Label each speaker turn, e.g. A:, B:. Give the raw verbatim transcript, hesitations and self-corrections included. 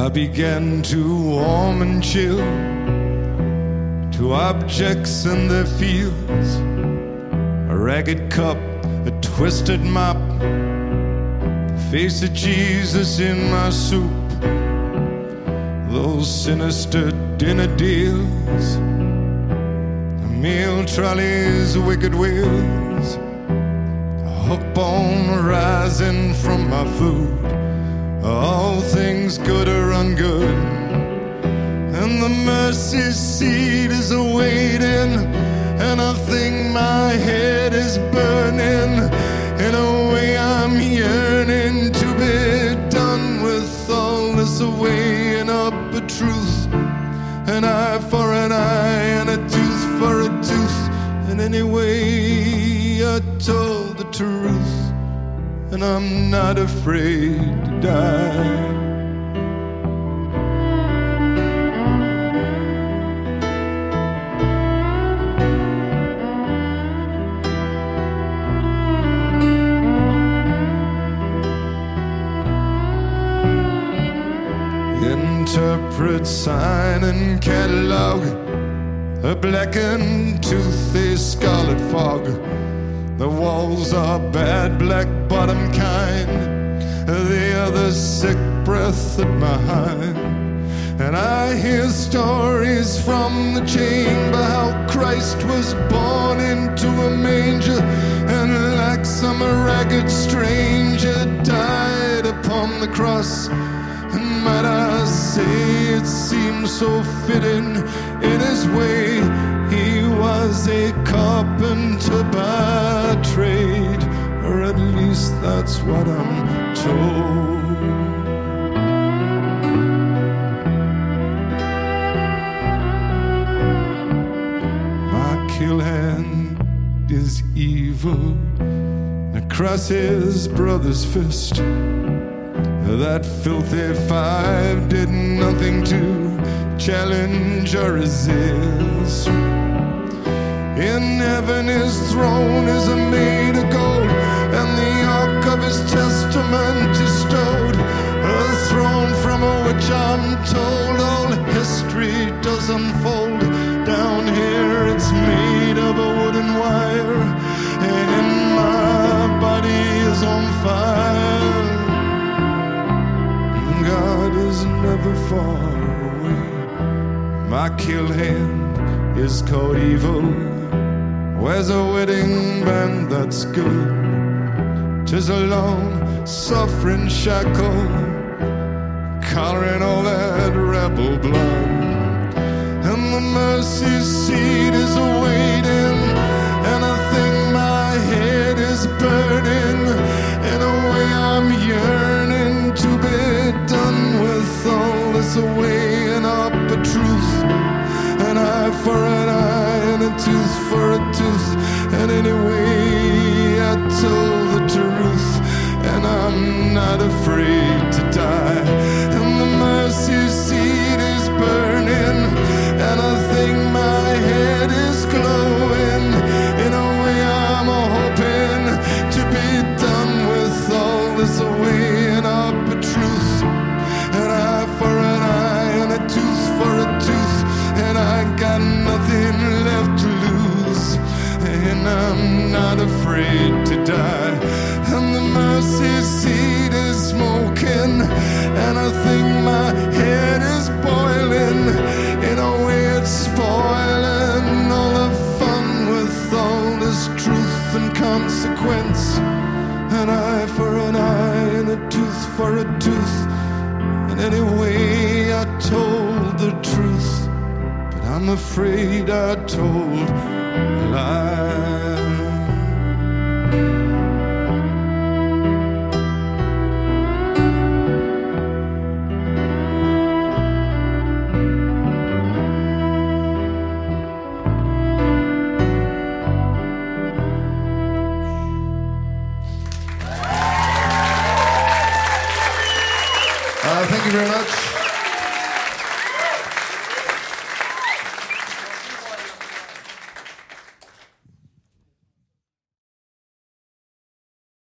A: I began to warm and chill to objects in their fields. A ragged cup, a twisted mop, the face of Jesus in my soup, those sinister dinner deals, the meal trolley's wicked wheels, a hook bone rising from my food. All things good or ungood, and the mercy seat is awaiting, and I think my head is burning. In a way I'm yearning to be done with all this weighing up a truth, an eye for an eye and a tooth for a tooth. And anyway I told the truth, and I'm not afraid to die. Interpret sign and catalog, a blackened tooth, a scarlet fog. The walls are bad, black bottom kind, the other sick breath at my hind. And I hear stories from the chamber, how Christ was born into a manger, and like some ragged stranger died upon the cross. And might I say it seems so fitting in his way, he was a carpenter by trade, or at least that's what I'm told. My kill hand is evil across his brother's fist. That filthy five did nothing to challenge or resist. In heaven his throne is made of gold, and the ark of his testament is stowed, a throne from which I'm told all history does unfold. Down here it's made of a wooden wire, and in my body is on fire. God is never far away. My kill hand is called evil, wears a wedding band that's good. 'Tis a long suffering shackle, collaring all that rebel blood. And the mercy seat is awaiting, and I think my head is burning. In a way I'm yearning to be done with all this weighing up a truth, an eye for an eye and a tooth for a tooth. And anyway I told the truth, and I'm not afraid to die. And the mercy seat is burning, and I think my head is glowing. In a way I'm hoping to be done with all this weighing up a truth, an eye for an eye and a tooth for a tooth. And I got nothing left to lose, and I'm not afraid to die. And the mercy seat is smoking, and I think my head is boiling. In a way it's spoiling all the fun with all this truth and consequence. An eye for an eye and a tooth for a tooth. And anyway I told the truth, but I'm afraid I told a lie. Uh, thank you very much.